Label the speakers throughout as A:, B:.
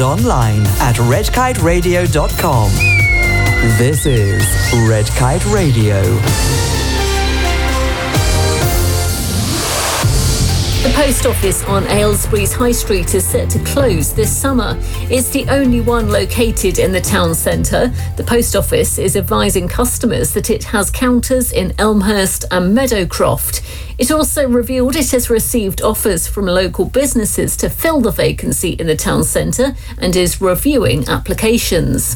A: online at redkiteradio.com. This is Red Kite Radio.
B: The post office on Aylesbury's High Street is set to close this summer. It's the only one located in the town centre. The post office is advising customers that it has counters in Elmhurst and Meadowcroft. It also revealed it has received offers from local businesses to fill the vacancy in the town centre and is reviewing applications.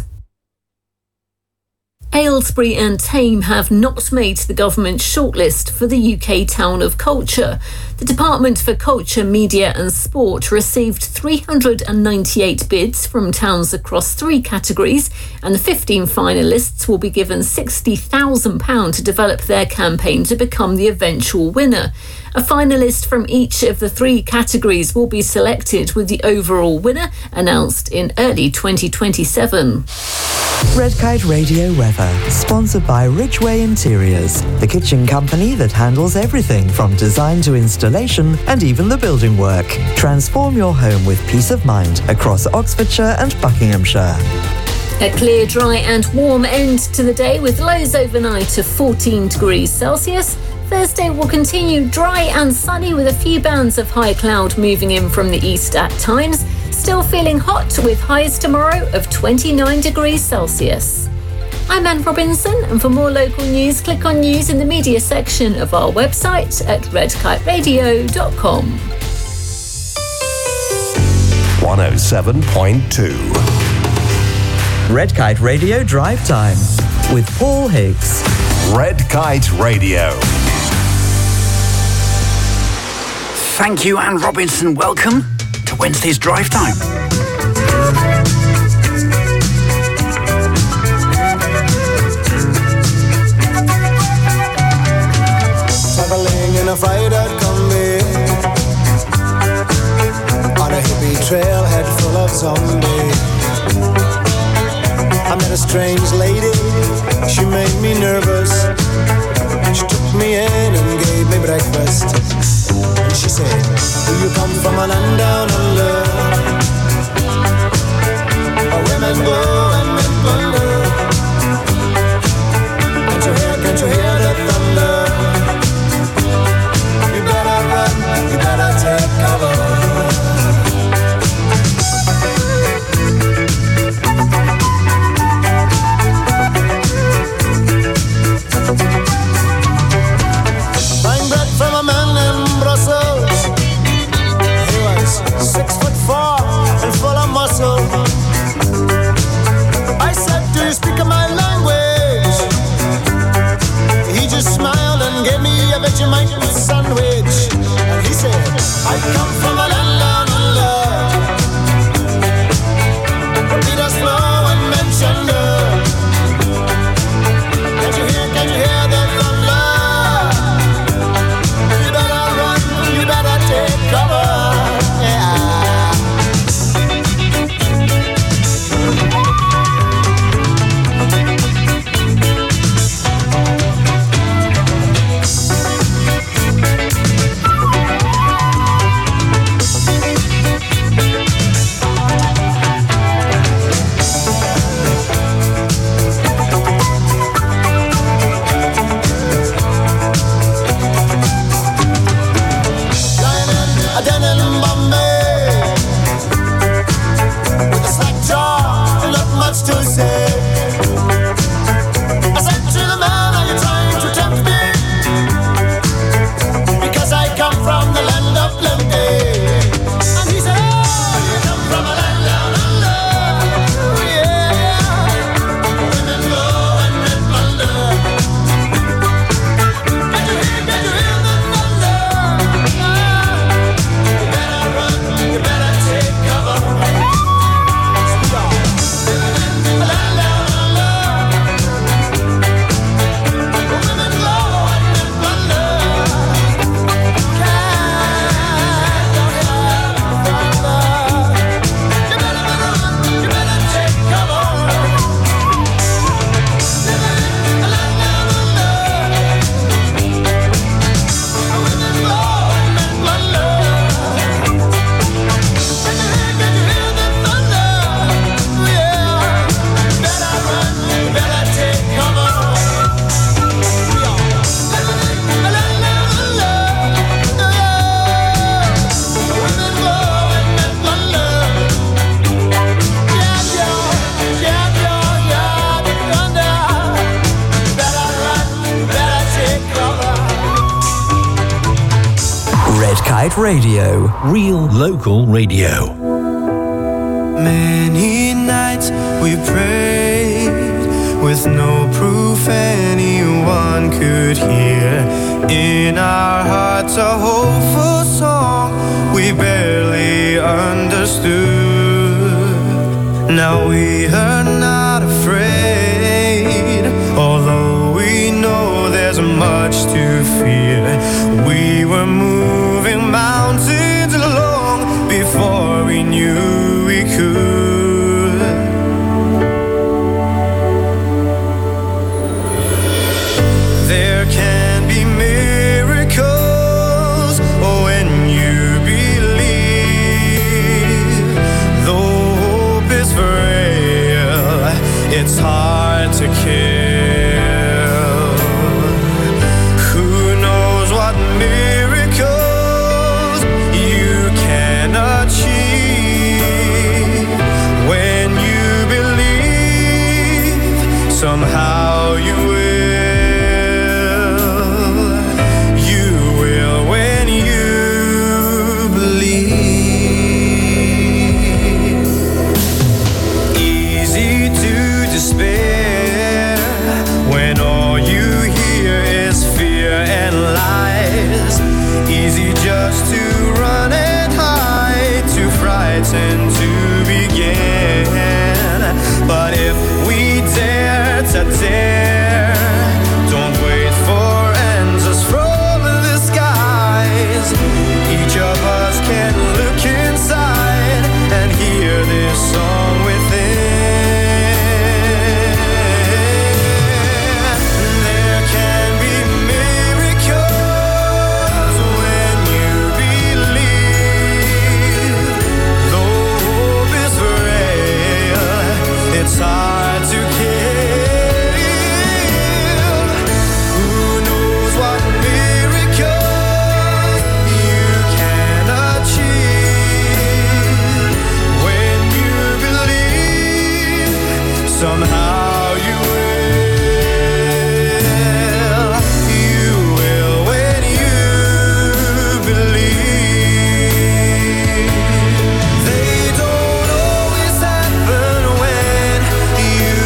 B: Aylesbury and Thame have not made the government shortlist for the UK Town of Culture. The Department for Culture, Media and Sport received 398 bids from towns across 3 categories, and the 15 finalists will be given £60,000 to develop their campaign to become the eventual winner. A finalist from each of the 3 categories will be selected, with the overall winner announced in early 2027.
A: Red Kite Radio weather, sponsored by Ridgeway Interiors, the kitchen company that handles everything from design to installation and even the building work. Transform your home with peace of mind across Oxfordshire and Buckinghamshire.
B: A clear, dry and warm end to the day, with lows overnight of 14 degrees Celsius. Thursday will continue dry and sunny, with a few bands of high cloud moving in from the east at times. Still feeling hot, with highs tomorrow of 29 degrees Celsius. I'm Anne Robinson, and for more local news, click on news in the media section of our website at redkiteradio.com.
C: 107.2
A: Red Kite Radio Drive Time with Paul Higgs.
C: Red Kite Radio.
D: Thank you, Anne Robinson. Welcome to Wednesday's Drive Time.
E: Traveling in a fried-out combi on a hippie trailhead full of zombies. I met a strange lady, she made me nervous. She took me in and gave me breakfast. And she said, do you come from a land down under, where women go and men wonder? Can't you hear the thunder? You better run, you better take cover. Buying bread from a man in Brussels. He was 6'4"
A: Kite Radio.
F: Real local radio.
E: Many nights we prayed with no proof anyone could hear. In our hearts a hopeful song we barely understood. Now we are not afraid, although we know there's much to fear. We were moving mountains along before we knew we could. There can be miracles when you believe. Though hope is frail, it's hard to kill. Who knows what miracles you can achieve when you believe. Somehow you will. You will when you believe. Easy to despair when all you hear is fear and lies. Easy just to run and hide, too frightened to begin. But if we dare to dare, don't wait for answers from the skies. Each of us can look inside and hear this song within. There can be miracles when you believe. Though hope is frail, it's hard to kill. Who knows what miracles you can achieve when you believe. Somehow you will. You will when you believe. They don't always happen when you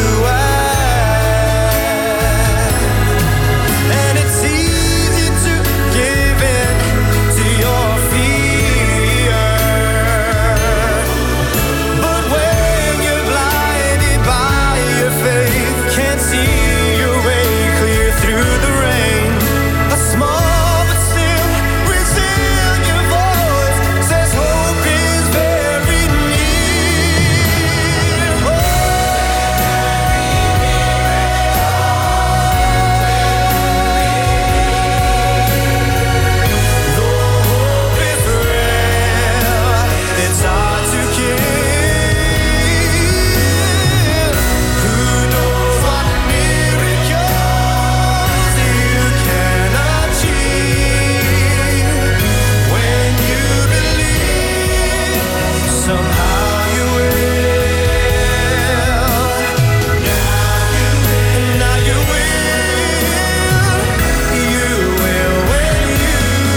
E: act, and it's easy to give in to your fear. But when you're blinded by your faith, can't see your way clear through the rain, a small but still resilient voice says hope is very near. Though hope is frail, it's hard to kill. Who knows what miracles you can achieve when you believe. Somehow you will. Now you will. You will when you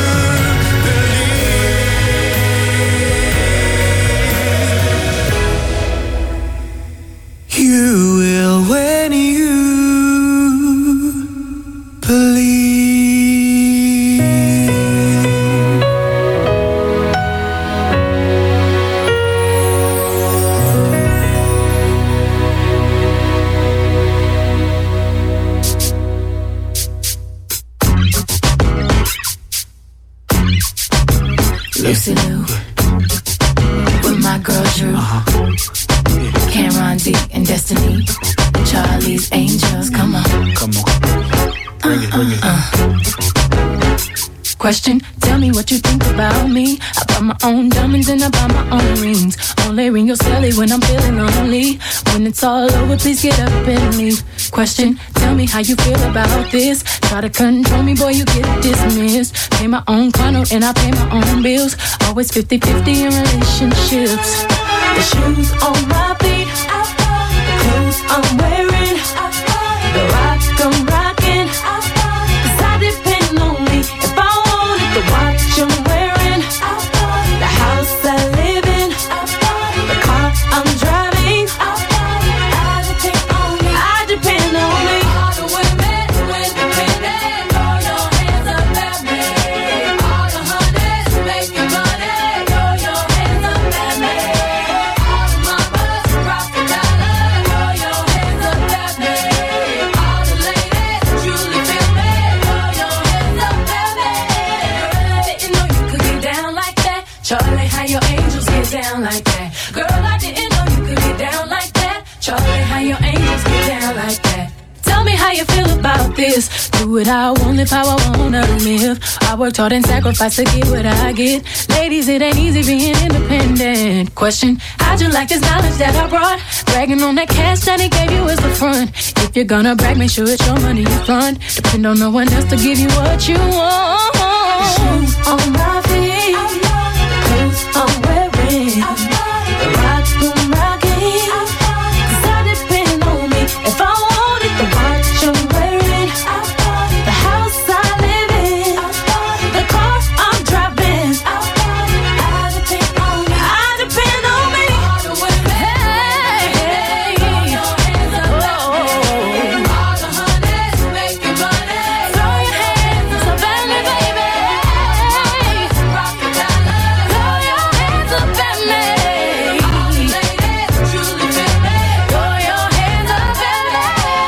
E: believe. You will when you
G: Lucy Lou, with my girl Drew, Cameron D and Destiny, Charlie's Angels, come on.
F: Bring it.
G: Question, tell me what you think about me. I buy my own diamonds and I buy my own rings. Only ring your celly when I'm feeling lonely. When it's all over, please get up and leave. Question, tell me how you feel about this. Try to control me, boy, you get dismissed. Pay my own condo and I pay my own bills. Always 50-50 in relationships. The shoes on my feet, the clothes I'm wearing, the rock I'm rocking. 'Cause I depend on me. If I wanted the watch I'm wearing, I'm driving, I depend on me. I depend on me. All the women independent, throw your hands up at me. All the honeys making money, throw your hands up at me. All the mamas rock the dollar, throw your hands up at me. All the ladies truly feel me, throw your hands up at me. Girl, I didn't know you could get down like that. Charlie, how your angels get down like that. Girl, I didn't know you could get down like that. Charlie, how your angels get down like that. Tell me how you feel about this. Do it how I want, live how I wanna live. I worked hard and sacrificed to get what I get. Ladies, it ain't easy being independent. Question, how'd you like this knowledge that I brought? Bragging on that cash that he gave you is the front. If you're gonna brag, make sure it's your money you fund. Depend on no one else to give you what you want. Shoes on my feet, clothes I'm wearing, the rock I'm rocking. 'Cause I depend on me. If I want it, the watch I'm wearing, the house I live in, the car I'm driving. I depend on me. I depend on me. All the women, hey, throw your hands up at me. All the honeys making money, throw your hands up at me, baby. Rock the dollar, throw your hands up at me. All the ladies truly feel me, throw your hands up at me.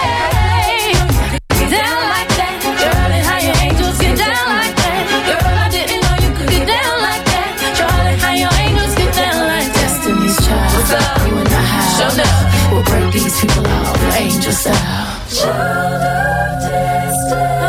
G: Get down like that, Charlie, how your angels get down like that. Girl, I didn't know you could get down like that. Charlie, how your angels get down like that. Destiny's Child, what's up? You and I have showed up. We'll break these people off, angel style. Child of destiny.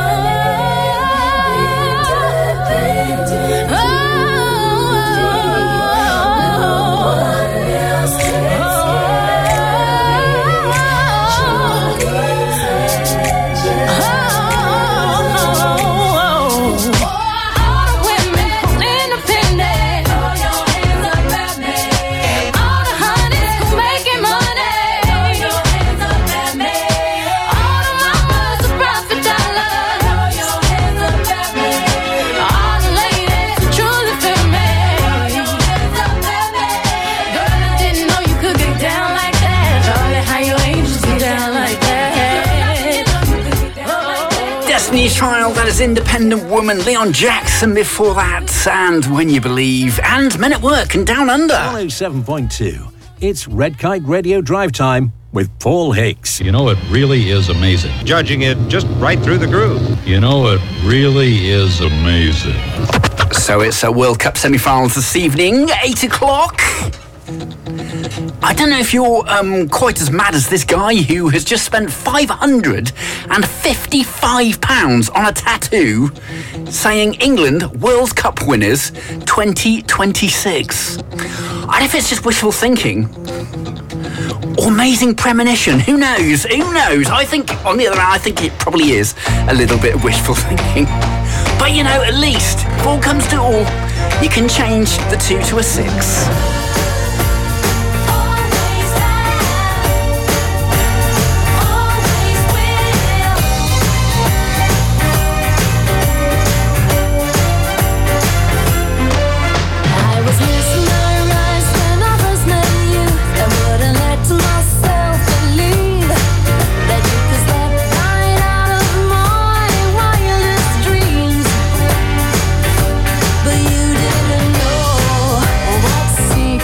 D: Destiny's Child, that is Independent Woman. Leon Jackson before that, and When You Believe, and Men at Work and Down Under.
F: 107.2. It's Red Kite Radio Drive Time with Paul Hicks.
H: You know, it really is amazing.
I: Judging it just right through the groove.
H: You know, it really is amazing.
D: So it's a World Cup semi-finals this evening, 8 o'clock. I don't know if you're quite as mad as this guy who has just spent £555 on a tattoo saying England World Cup winners 2026. I don't know if it's just wishful thinking or amazing premonition. Who knows? Who knows? I think, on the other hand, I think it probably is a little bit of wishful thinking. But, you know, at least, if all comes to all, you can change the 2 to a 6.
G: But you didn't know what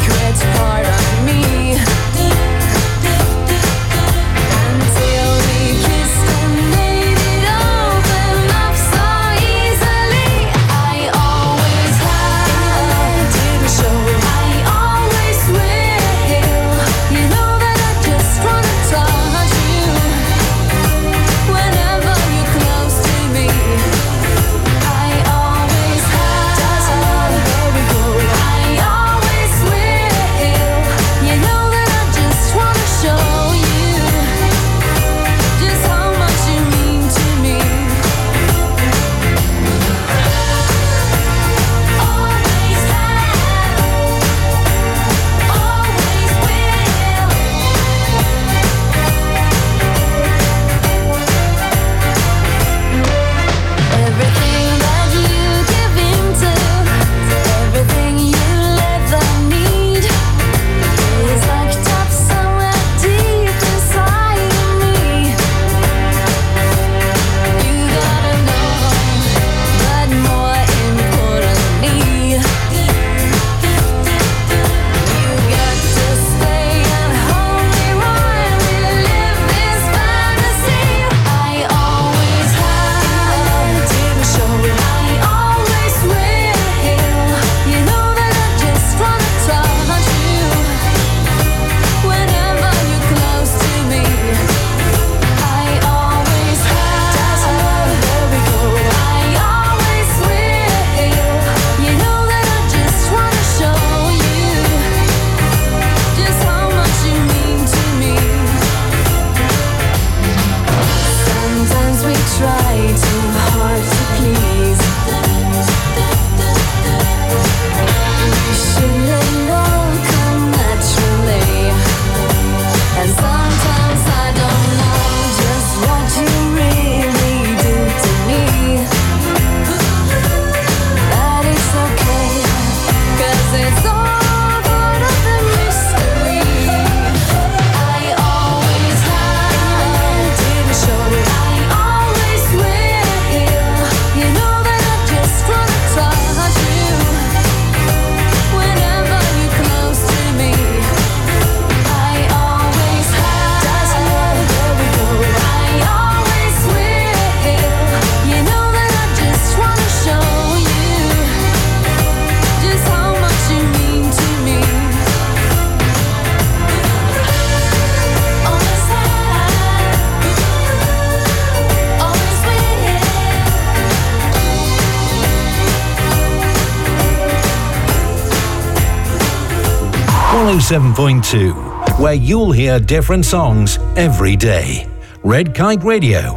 F: 107.2, where you'll hear different songs every day. Red Kite Radio.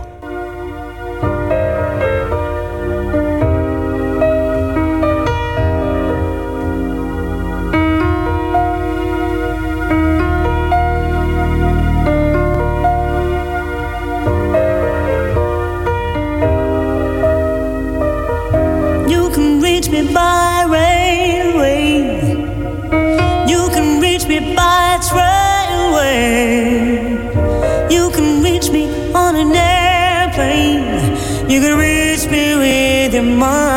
J: You can reach me by railway. You can reach me by trailway. You can reach me on an airplane. You can reach me with your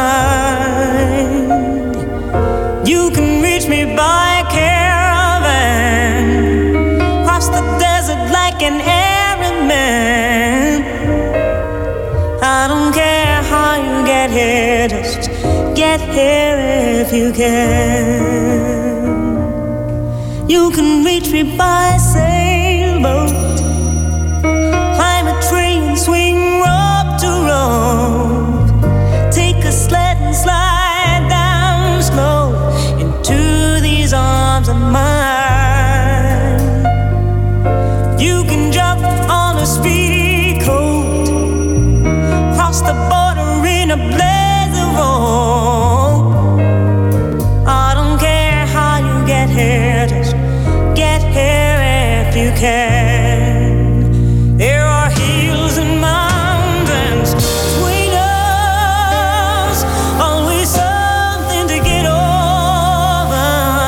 J: mind. You can reach me by caravan. Cross the desert like an Arab man. I don't care how you get here, just get here if you can. You can reach me by sailboat. Climb a train, swing rope to rope. Take a sled and slide down slow into these arms of mine. You can jump on a speedy coat, cross the border in a blaze of hope. I don't care how you get here, just get here if you can. There are hills and mountains between us, always something to get over.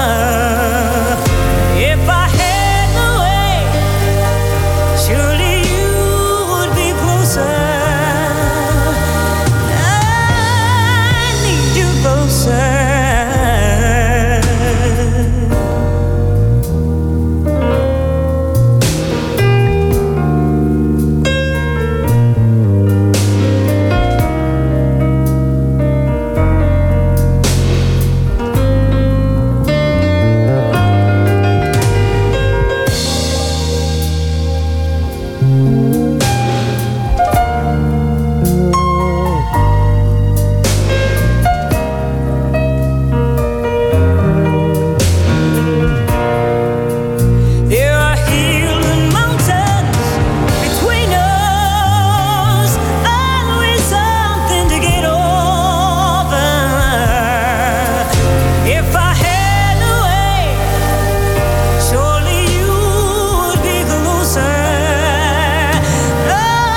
J: If I had the way, surely you would be closer. I need you closer. There are hills and mountains between us, always something to get over. If I had the way, surely you would be closer. I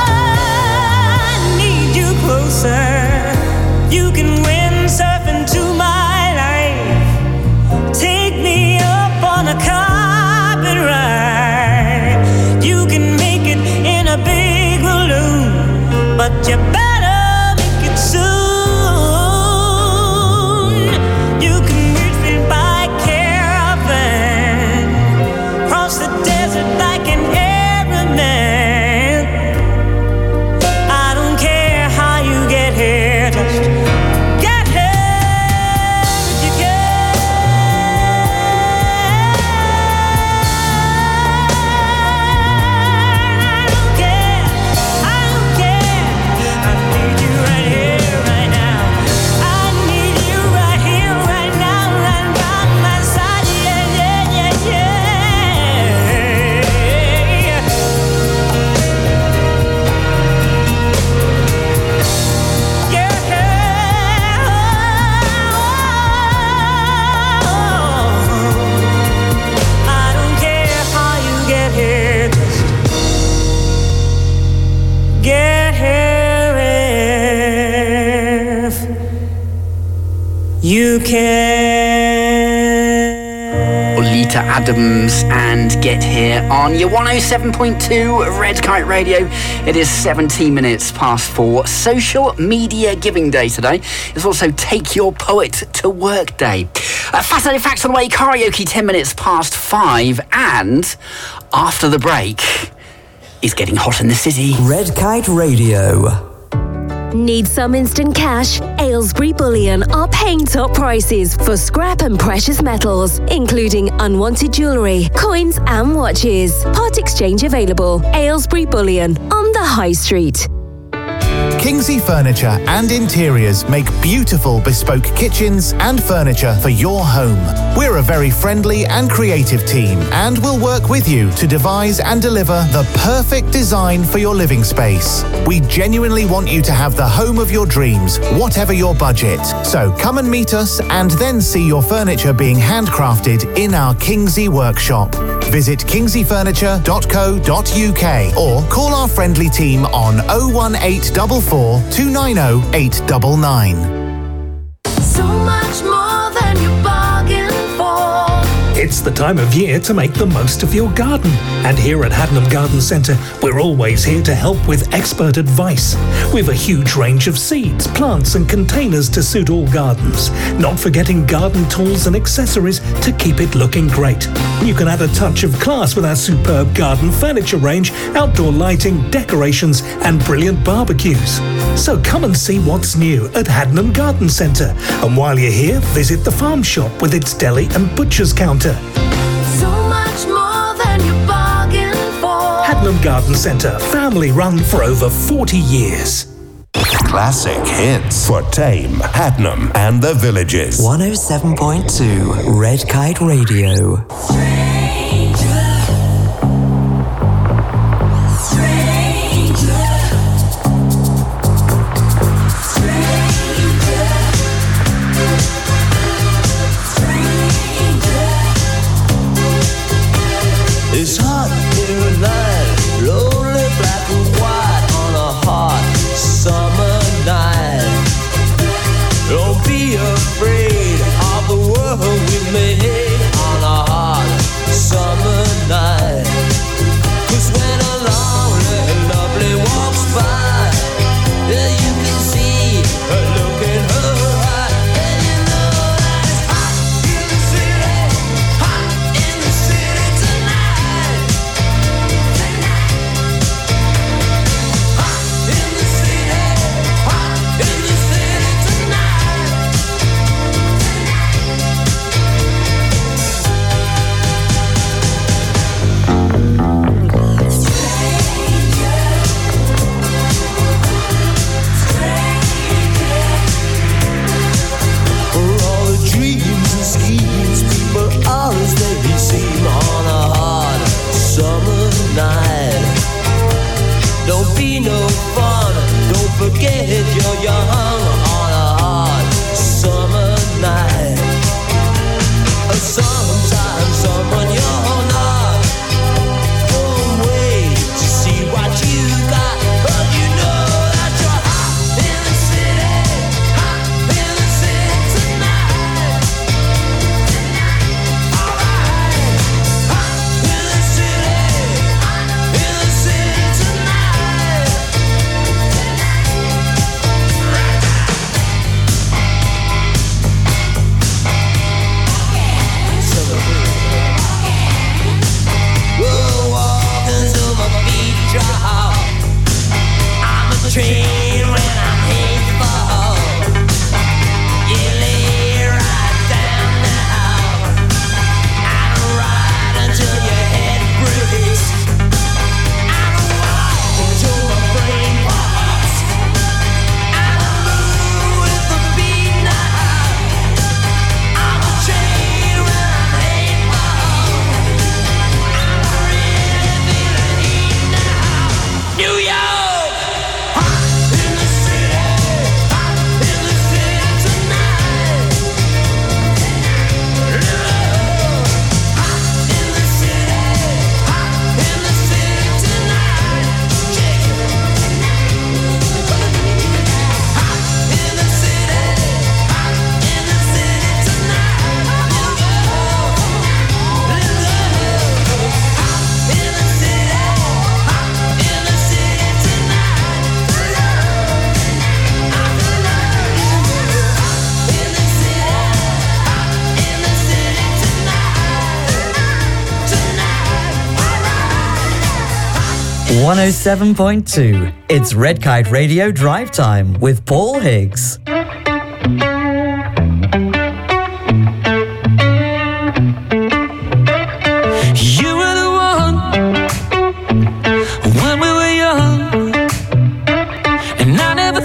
J: need you closer. You can windsurf into my life. Take me up on a carpet ride. You can make it in a big balloon, but you better make it soon. You can reach me by caravan, cross the desert like an Arab man. I don't care how you get here, just get here if you can. I don't care, I don't care. I need you right here, right now. I need you right here, right now, right by my side. Yeah, yeah, yeah, yeah. I don't care how you get here, just get here if you can.
D: Olita Adams and Get Here on your 107.2 Red Kite Radio. It is 17 minutes past 4. Social Media Giving Day today. It's also Take Your Poet to Work Day. Fascinating facts on the way. Karaoke 10 minutes past 5. And after the break, it's getting hot in the city.
A: Red Kite Radio.
K: Need some instant cash? Aylesbury Bullion are paying top prices for scrap and precious metals, including unwanted jewellery, coins and watches. Part exchange available. Aylesbury Bullion on the High Street.
L: Kingsley Furniture and Interiors make beautiful bespoke kitchens and furniture for your home. We're a very friendly and creative team and will work with you to devise and deliver the perfect design for your living space. We genuinely want you to have the home of your dreams, whatever your budget. So come and meet us and then see your furniture being handcrafted in our Kingsley workshop. Visit kingsleyfurniture.co.uk or call our friendly team on 01844 290 899.
M: So much more than you bargained for.
N: It's the time of year to make the most of your garden. And here at Haddenham Garden Centre, we're always here to help with expert advice. We've a huge range of seeds, plants and containers to suit all gardens. Not forgetting garden tools and accessories to keep it looking great. You can add a touch of class with our superb garden furniture range, outdoor lighting, decorations and brilliant barbecues. So come and see what's new at Haddenham Garden Centre. And while you're here, visit the farm shop with its deli and butcher's counter.
M: So much more than you bargained for.
N: Haddenham Garden Centre, family run for over 40 years.
C: Classic hits for Tame, Haddenham and the Villages.
A: 107.2 Red Kite Radio.
E: It's hot in the night, lonely black and white on a hot summer night. Don't be afraid of the world we made on a hot summer night. 'Cause when a lonely and lovely walks by, yeah, you can see her look in her eye, and you know that it's hot in the city, hot in the city tonight. Don't be no fun, don't forget you're young on a hot summer night. Sometimes someone you're not won't wait to see what you got, but you know that you're hot in the city, hot in the city tonight. Alright, hot in the city, hot in the city tonight. We'll walk until my feet drop. I'm a train when I'm heading for. You lay right down now. I'm a ride until your head breaks. I'm a walk until my brain pops. I'm a move with the beat now. I'm a train when I'm heading for. New York, hot in the city, hot in the city tonight. Hot in the city, hot in the city tonight. Hot in the city, hot in the city tonight. Hot in the city, hot in the city tonight. In the city, hot in the city tonight.
A: 107.2. It's Red Kite Radio Drive Time with Paul Higgs.
E: You were the one when we were young, and I never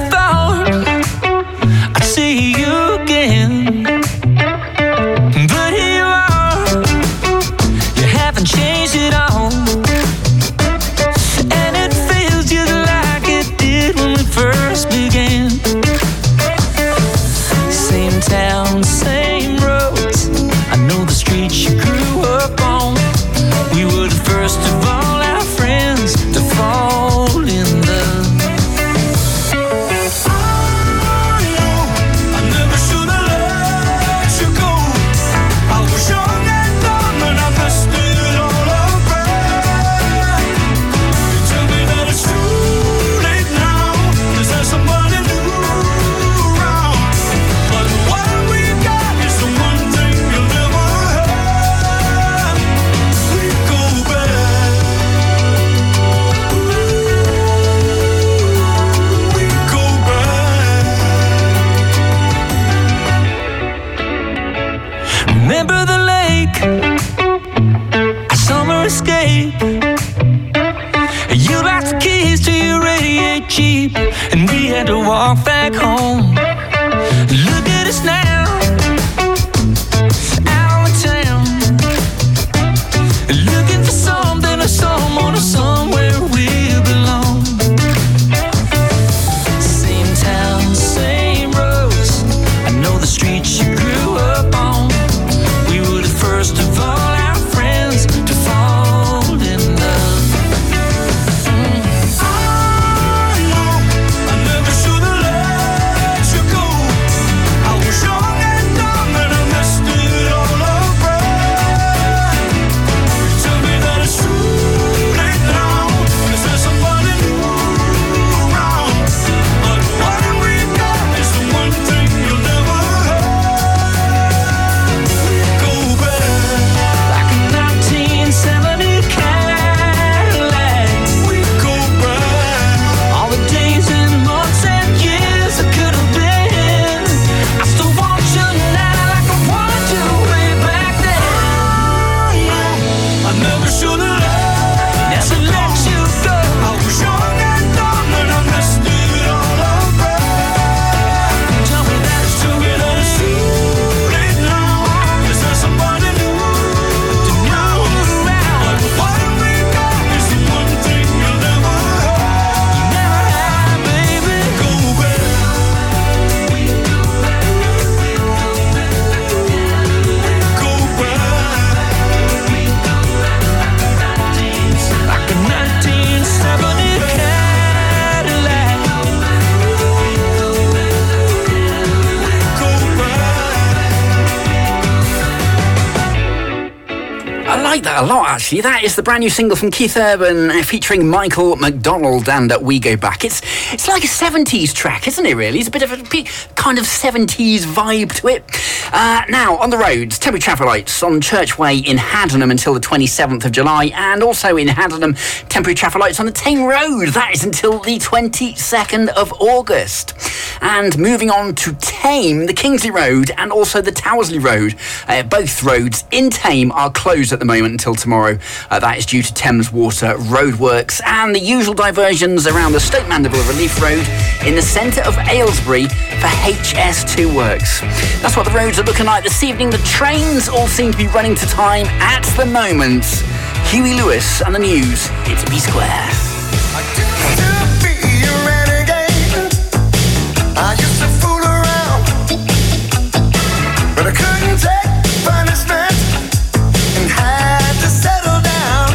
E: white Jeep, and we had to walk back home. Look at us now, out of town, looking for something or someone or somewhere we belong. Same town, same roads, I know the streets you grew up on. We were the first of all our friends to fall in love. I never should have let you go. I was young and dumb and I messed it all up right. Tell me that it's too late now. Is there somebody new around? But what we got is the one thing you'll never have. Go back like a 1970 Cadillac. We go back all the days and months and years that could have been. I still want you now like I wanted you way back then. I never should have let you go. I was young and dumb and I messed it all up right. Tell me that it's too late now. Is there somebody new to know around? But what we got is the one thing you'll never have, baby. Go back. Go back like a 1970 Cadillac. Go back.
D: I like that a lot, actually. That is the brand new single from Keith Urban featuring Michael McDonald and We Go Back. It's like a 70s track, isn't it, really? It's a bit of a kind of 70s vibe to it. Now, on the roads, temporary traffic lights on Churchway in Haddenham until the 27th of July, and also in Haddenham, temporary traffic lights on the Tame Road. That is until the 22nd of August. And moving on to Tame, the Kingsley Road and also the Towersley Road. Both roads in Tame are closed at the moment until tomorrow. That is due to Thames Water roadworks, and the usual diversions around the Stoke Mandeville Relief Road in the centre of Aylesbury for HS2 works. That's what the roads are looking like this evening. The trains all seem to be running to time at the moment. Huey Lewis and the News. It's B Square.
E: I used to fool around, but I couldn't take punishment and had to settle down.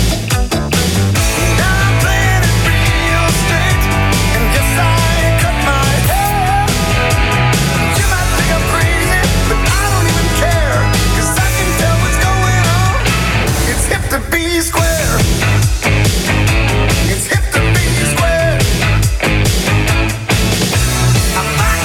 E: Now I'm playing it real straight, and yes, I cut my hair. You might think I'm crazy, but I don't even care, 'cause I can tell what's going on. It's hip to be square. It's hip to be square. I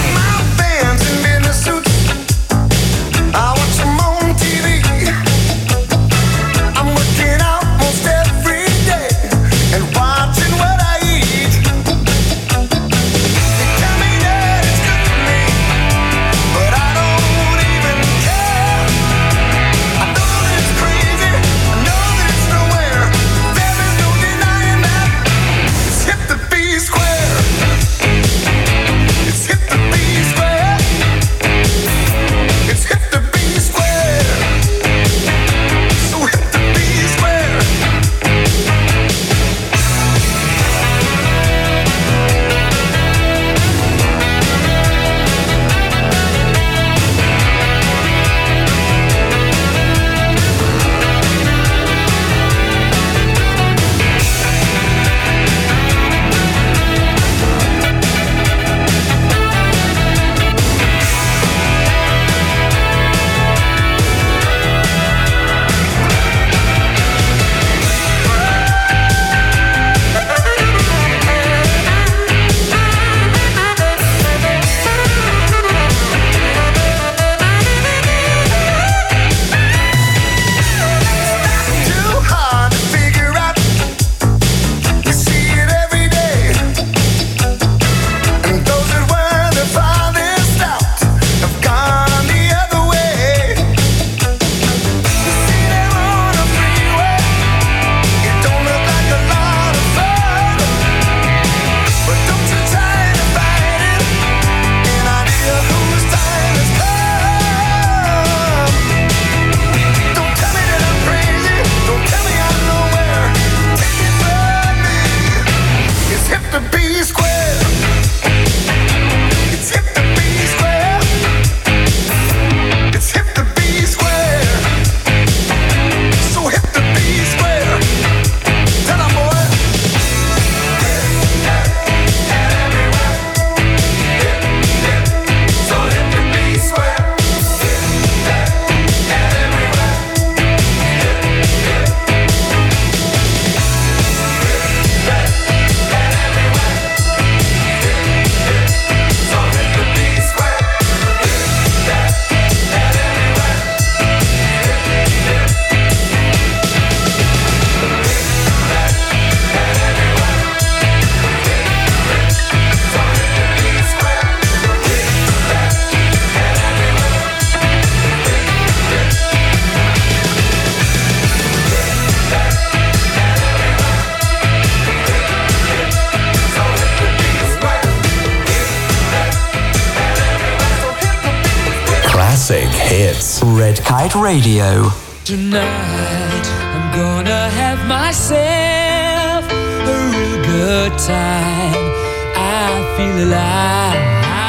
C: hits.
A: Red Kite Radio.
O: Tonight I'm gonna have myself a real good time. I feel alive,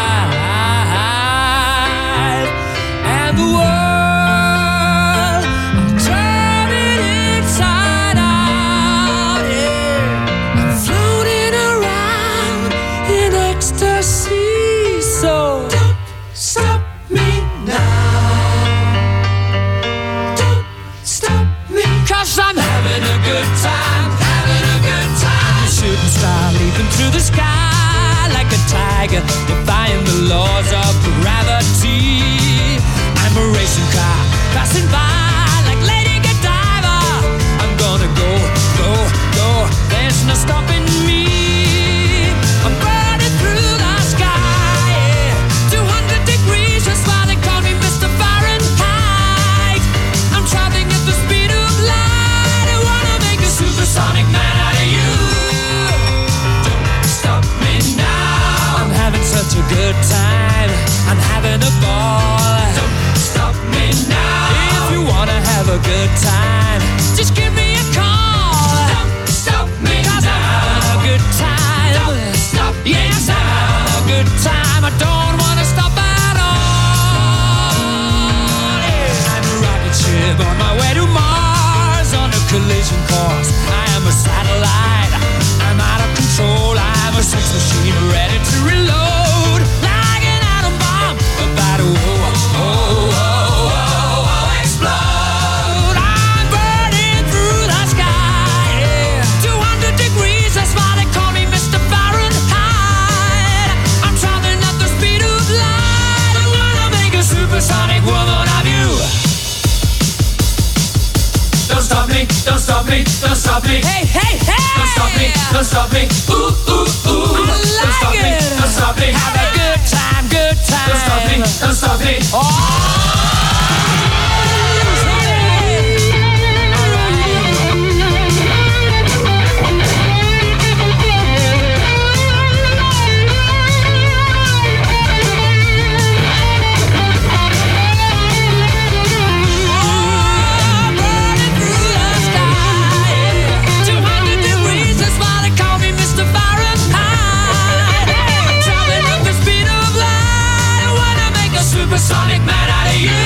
O: and the world I'm turning inside out. Yeah. I'm floating around in ecstasy. So don't stop me now. Don't stop me, 'cause I'm having a good time, having a good time. Shooting star leaping through the sky like a tiger, defying the laws of gravity. I'm a racing car passing by like Lady Godiva. I'm gonna go, go, go. There's no stopping me. I'm burning through the sky, yeah. 200 degrees, that's why they call me Mr. Fahrenheit. I'm traveling at the speed of light. I wanna make a supersonic man out of you. Don't stop me now. I'm having such a good time. I'm having a ball. Don't stop me now. If you wanna have a good time, just give me a call. Don't stop me now. 'Cause I'm having a good time. Don't stop me now. Yes, I'm having a good time. I don't wanna stop at all. Yeah. I'm a rocket ship on my way to Mars on a collision course. I am a satellite. I'm out of control. I'm a sex machine ready to reload like an atom bomb about to explode. I'm burning through the sky, yeah. 200 degrees, that's why they call me Mr. Fahrenheit. I'm traveling at the speed of light. I wanna make a supersonic woman of you. Don't stop me, don't stop me, don't stop me. Hey, hey, hey! Don't stop me, don't stop me. Ooh, ooh, ooh. I like don't stop it. Me, don't stop me. Have a good time, good time. Don't stop me, don't stop me. Oh! Sonic man out of you.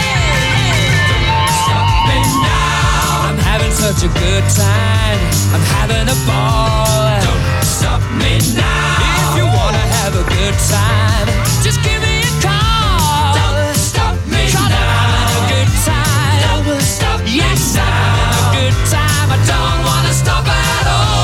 O: Stop me now. I'm having such a good time. I'm having a ball. Don't stop me now. If you wanna have a good time, just give me a call. Don't stop me now. I'm having a good time. Don't stop me now. Yes, I'm having a good time. I don't wanna stop at all.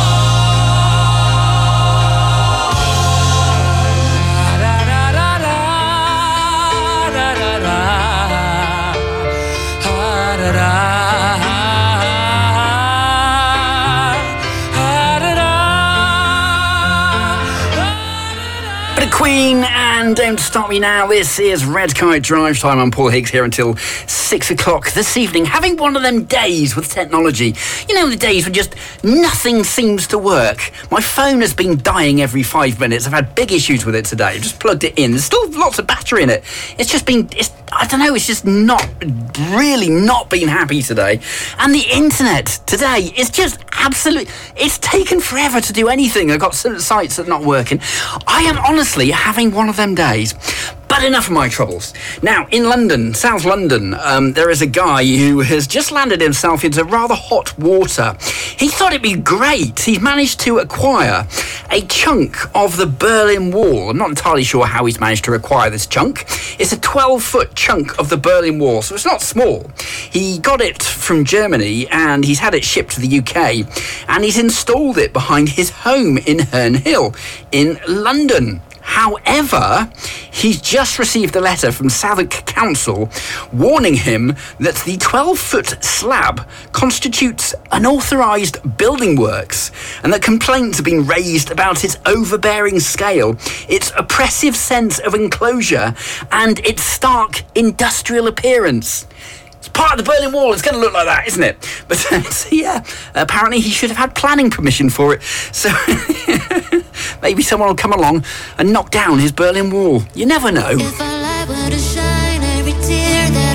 O: Queen and Don't Stop Me Now. This is Red Kite Drive Time. I'm Paul Higgs here until 6 o'clock this evening, having one of them days with technology. You know, the days when just nothing seems to work. My phone has been dying every 5 minutes. I've had big issues with it today. I've just plugged it in. There's still lots of battery in it. It's just been, I don't know, it's just not been happy today. And the internet today is just absolutely, it's taken forever to do anything. I've got some sites that are not working. I am honestly having one of them days. But enough of my troubles. Now, in London, South London, there is a guy who has just landed himself into rather hot water. He thought it'd be great. He's managed to acquire a chunk of the Berlin Wall. I'm not entirely sure how he's managed to acquire this chunk. It's a 12-foot chunk of the Berlin Wall, so it's not small. He got it from Germany, and he's had it shipped to the UK, and he's installed it behind his home in Herne Hill in London. However, he's just received a letter from Southwark Council warning him that the 12-foot slab constitutes unauthorised building works and that complaints have been raised about its overbearing scale, its oppressive sense of enclosure and its stark industrial appearance. It's part of the Berlin Wall. It's going to look like that, isn't it? But yeah, apparently he should have had planning permission for it. So maybe someone will come along and knock down his Berlin Wall. You never know.
M: If our light were to shine, every tear that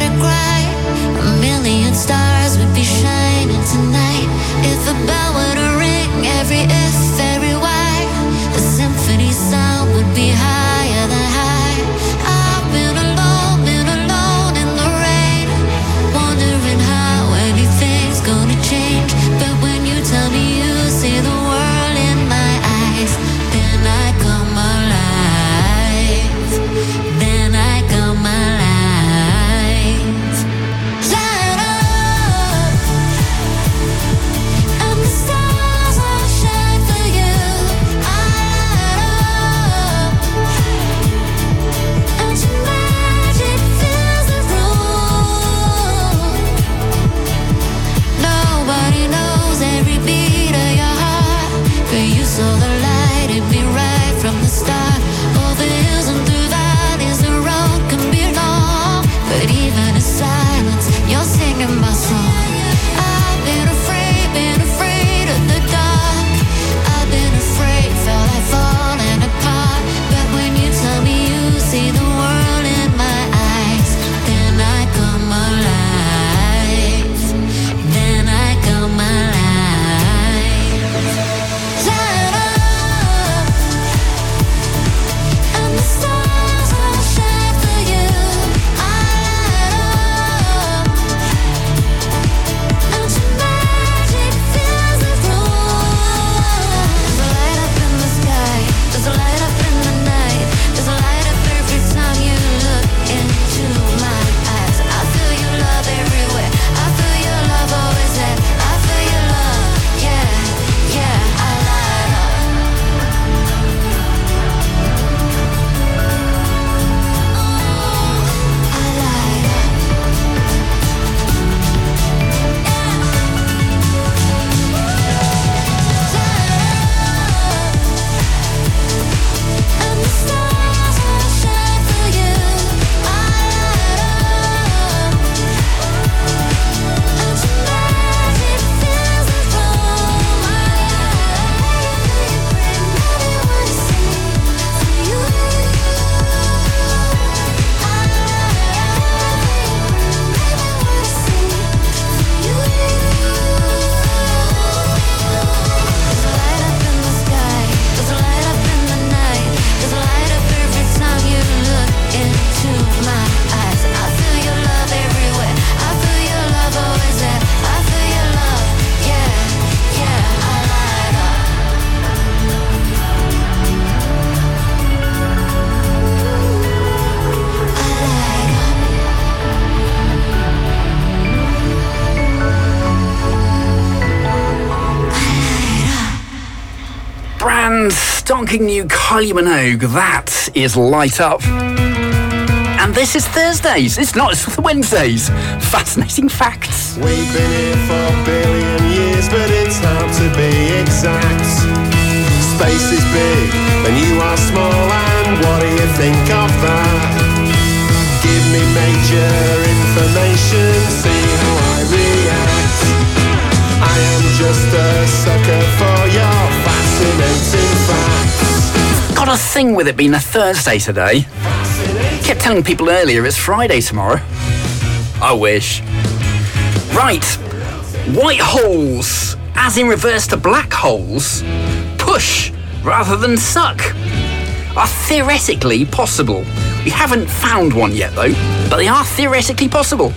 O: And stonking new Kylie Minogue, that is Light Up. And this is Thursdays. It's not, it's Wednesdays. Fascinating facts.
E: We've been here for a billion years, but it's hard to be exact. Space is big and you are small, and what do you think of that? Give me major information, see how I react. I am just a sucker for your fascinating facts.
O: Got a thing with it being a Thursday today. Kept telling people earlier it's Friday tomorrow. I wish. Right. White holes, as in reverse to black holes, push rather than suck, are theoretically possible. We haven't found one yet though, but they are theoretically possible.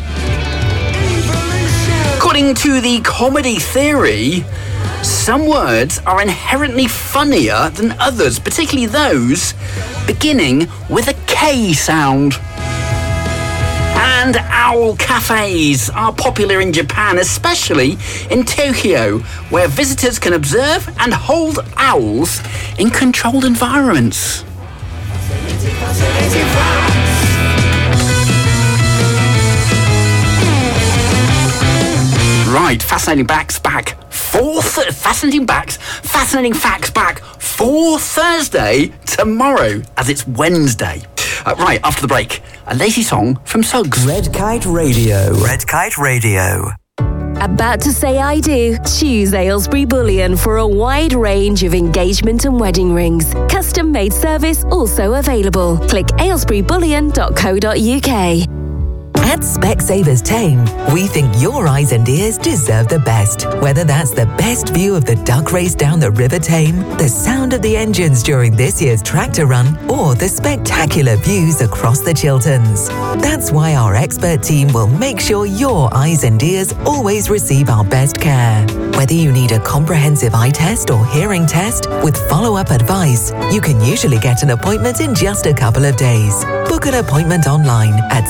O: According to the comedy theory, some words are inherently funnier than others, particularly those beginning with a K sound. And owl cafes are popular in Japan, especially in Tokyo, where visitors can observe and hold owls in controlled environments. Right, fascinating facts back for Thursday tomorrow, as it's Wednesday. Right, after the break, a lazy song from Suggs.
A: Red Kite Radio. Red Kite Radio.
K: About to say I do? Choose Aylesbury Bullion for a wide range of engagement and wedding rings. Custom-made service also available. Click aylesburybullion.co.uk.
P: At Specsavers Tame, we think your eyes and ears deserve the best. Whether that's the best view of the duck race down the River Tame, the sound of the engines during this year's tractor run, or the spectacular views across the Chilterns. That's why our expert team will make sure your eyes and ears always receive our best care. Whether you need a comprehensive eye test or hearing test with follow-up advice, you can usually get an appointment in just a couple of days. Book an appointment online at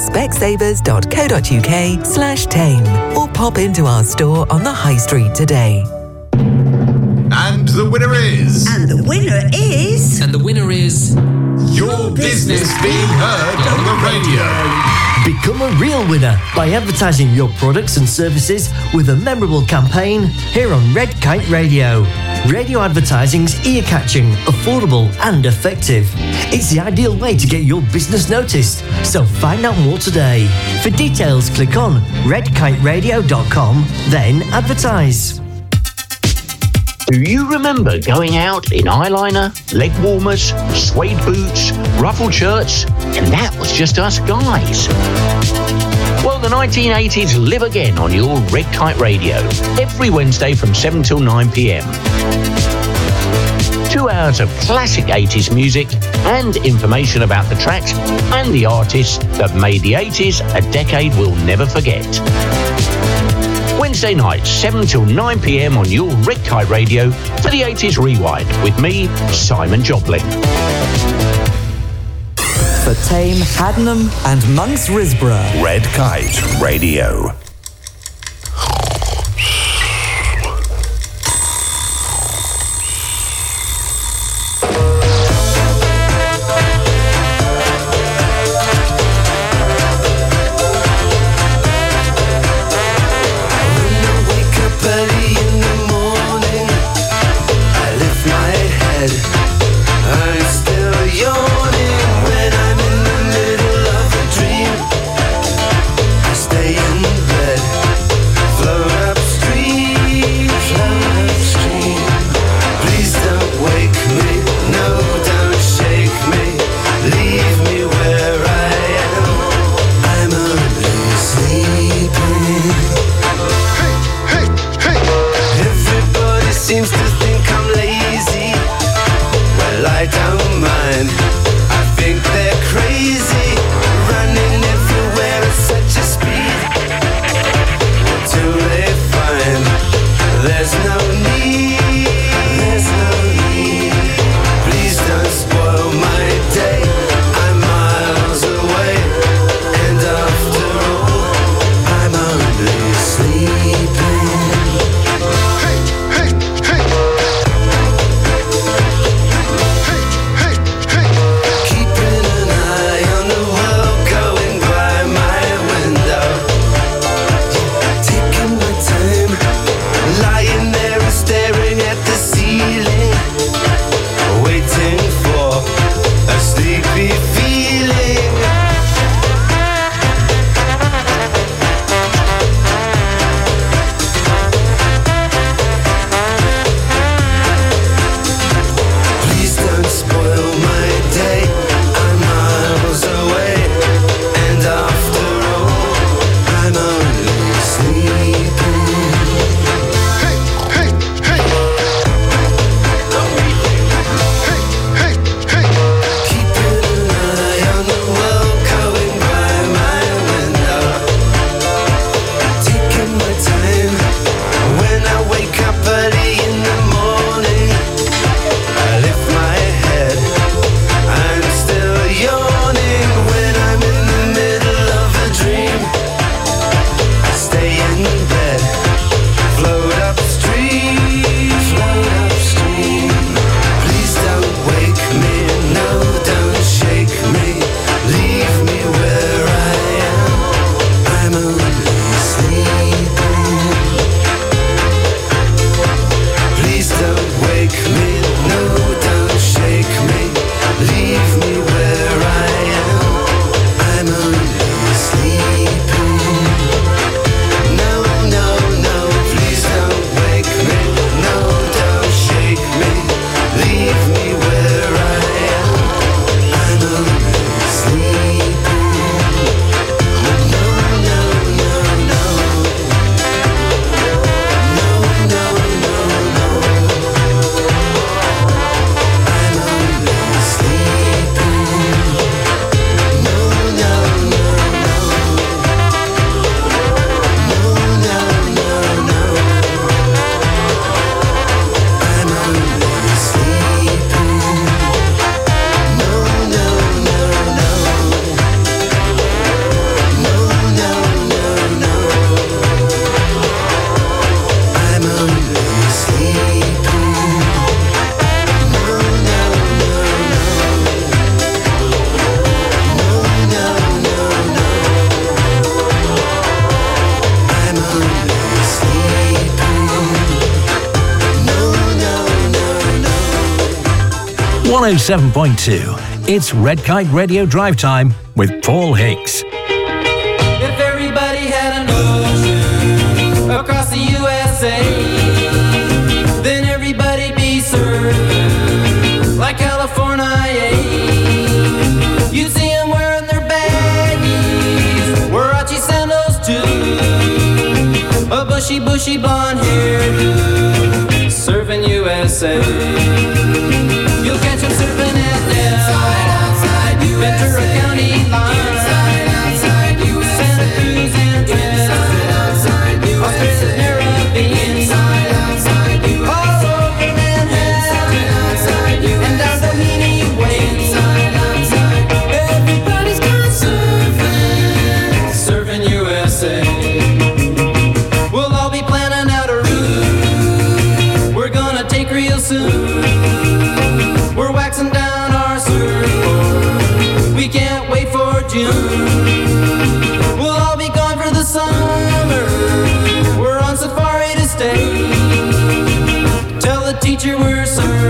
P: specsavers.co.uk/tame or pop into our store on the High Street today.
Q: And the winner is...
R: And the winner is...
Q: And the winner is... Your business being heard on the radio.
S: Become a real winner by advertising your products and services with a memorable campaign here on Red Kite Radio. Radio advertising's ear-catching, affordable and effective. It's the ideal way to get your business noticed, so find out more today. For details, click on redkiteradio.com, then advertise.
T: Do you remember going out in eyeliner, leg warmers, suede boots, ruffled shirts, and that was just us guys? Well, the 1980s live again on your Red Kite Radio, every Wednesday from 7 till 9 p.m. 2 hours of classic 80s music and information about the tracks and the artists that made the 80s a decade we'll never forget. Wednesday nights, 7 till 9 p.m. on your Red Kite Radio for the 80s Rewind with me, Simon Joplin.
A: For Tame, Haddenham and Monks Risborough.
C: Red Kite Radio.
F: 107.2. It's Red Kite Radio Drive Time with Paul Higgs.
E: If everybody had an ocean across the USA, then everybody'd be served like California. You'd see them wearing their baggies, Warachi sandals too, a bushy blonde hair, serving USA. You'll catch them surfing at Del, Ventura County line, Santa Cruz and Trinidad, Australia's Caribbean, all over Manhattan, and down Doheny Way. Everybody's gone surfing, serving USA. We'll all be planning out a route we're gonna take real soon. We're waxing down our surfboard, we can't wait for June. We'll all be gone for the summer, we're on safari to stay. Tell the teacher we're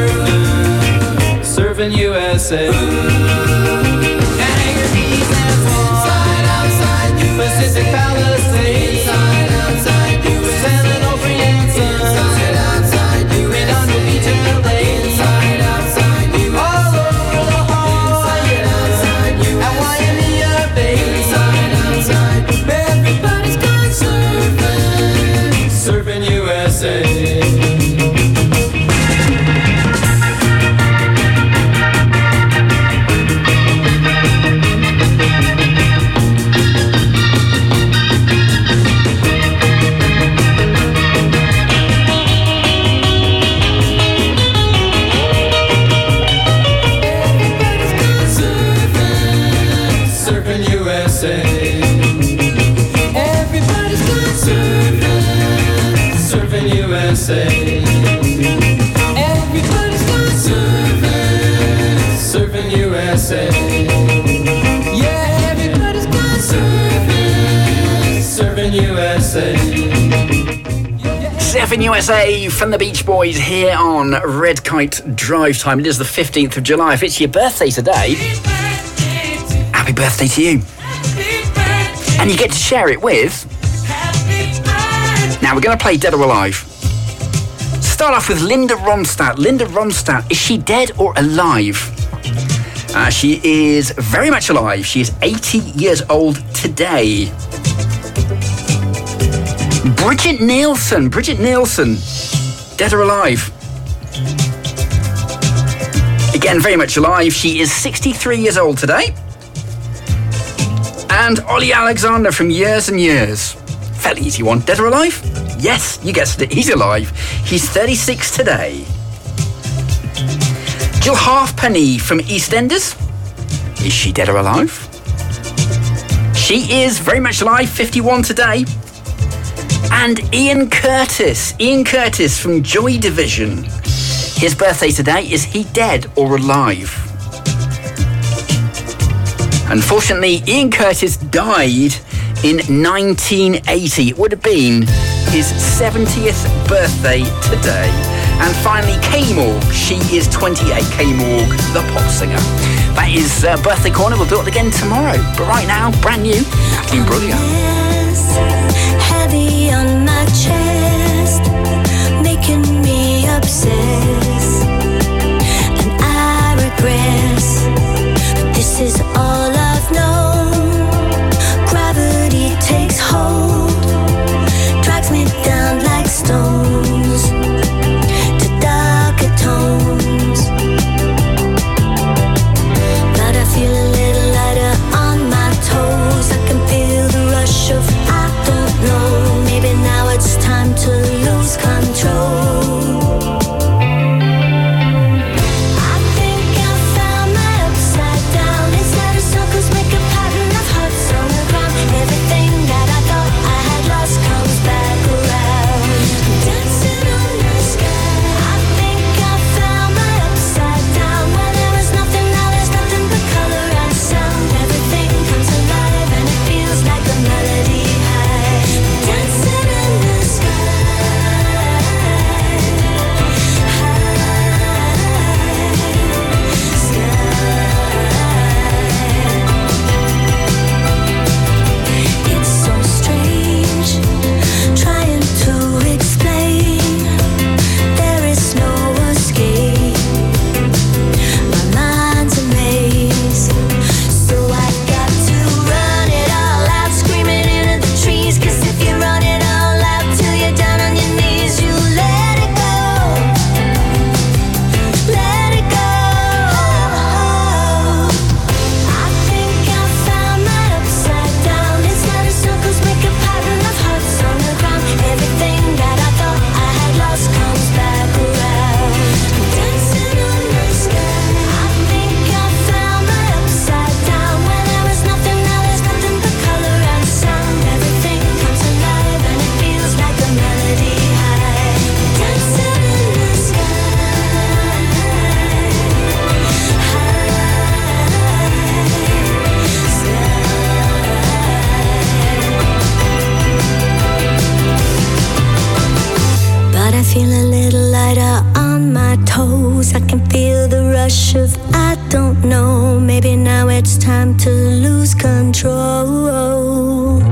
E: serving USA. And Anchor Keys and Swan, Pacific Palisades, San Onofre and Sun, Redondo Beach and Lake, all over La Jolla, at Waimea Bay. Everybody's gone surfing, surfing USA. Everybody's gone surfing, surfing USA. Everybody's gone surfing, surfing USA. Yeah, everybody's gone surfing, surfing USA.
O: Surfing USA from the Beach Boys here on Red Kite Drive Time. It is the 15th of July. If it's your birthday today, happy birthday to you. And you get to share it with... Now, we're going to play Dead or Alive. Start off with Linda Ronstadt. Linda Ronstadt, is she dead or alive? She is very much alive. She is 80 years old today. Bridget Nielsen, dead or alive? Again, very much alive. She is 63 years old today. And Ollie Alexander from Years and Years. Fairly easy one. Dead or alive? Yes, you guessed it. He's alive. He's 36 today. Jill Halfpenny from EastEnders. Is she dead or alive? She is very much alive. 51 today. And Ian Curtis from Joy Division. His birthday today. Is he dead or alive? Unfortunately, Ian Curtis died in 1980. It would have been his 70th birthday today. And finally, Kay Morg. She is 28. Kay Morg, the pop singer. That is Birthday Corner. We'll do it again tomorrow. But right now, brand new, Kathleen Bruglia.
M: Heavy on my chest, making me obsessed. And I regress, but this is all I've known. Gravity takes hold, drags me down like stones to darker tones. But I feel a little lighter on my toes. I can feel the rush of I don't know. Maybe now it's time to lose control. toes. I can feel the rush of I don't know. Maybe now it's time to lose control.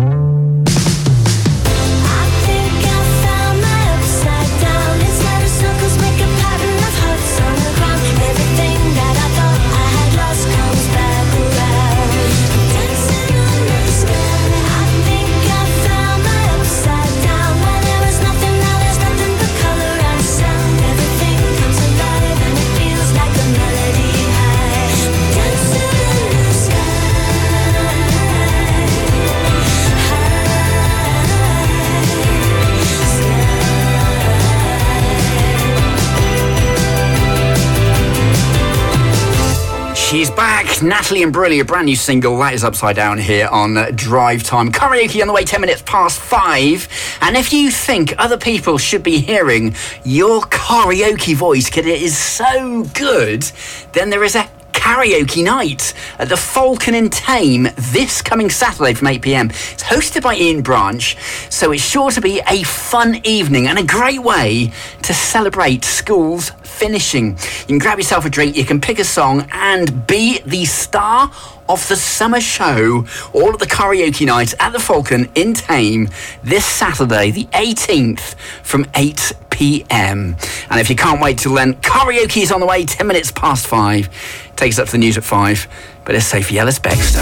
O: She's back. Natalie Imbruglia, a brand new single. That is Upside Down here on Drive Time. Karaoke on the way, 10 minutes past 5. And if you think other people should be hearing your karaoke voice because it is so good, then there is a karaoke night at the Falcon in Thame this coming Saturday from 8 p.m. It's hosted by Ian Branch, so it's sure to be a fun evening and a great way to celebrate school's finishing. You can grab yourself a drink, you can pick a song and be the star of the summer show. All of the karaoke nights at the Falcon in Thame this Saturday, the 18th from 8 p.m. And if you can't wait till then, karaoke is on the way, 10 minutes past 5. Takes us up to the news at 5. But it's Sophie Ellis-Bextor.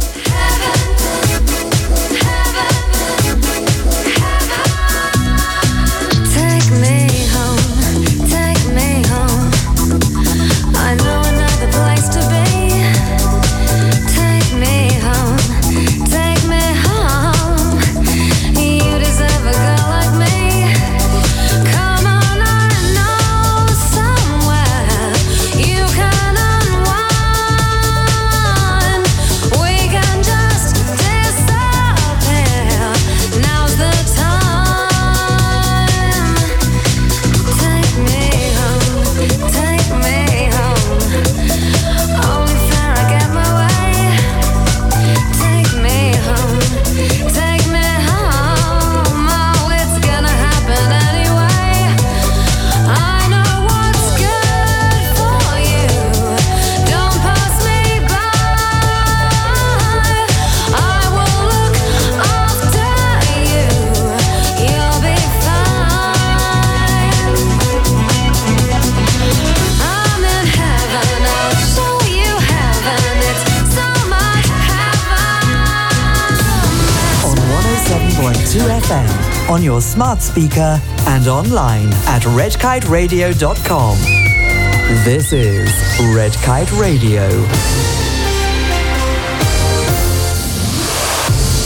A: On your smart speaker and online at redkiteradio.com. This is Red Kite Radio.